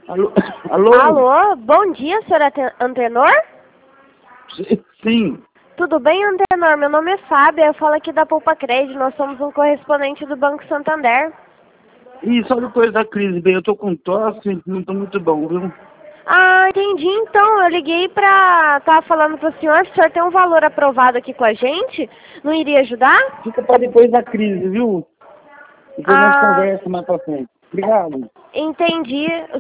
Alô? Alô? Alô, bom dia, senhor Antenor? Sim. Tudo bem, Antenor? Meu nome é Fábia, eu falo aqui da Poupa Crédito, nós somos um correspondente do Banco Santander. E só depois da crise, bem, eu tô com tosse, não tô muito bom, viu? Ah, entendi, então, eu liguei tava falando pro senhor, se o senhor tem um valor aprovado aqui com a gente, não iria ajudar? Fica pra depois da crise, viu? Depois nós Ah, conversamos mais pra frente. Obrigado. entendi.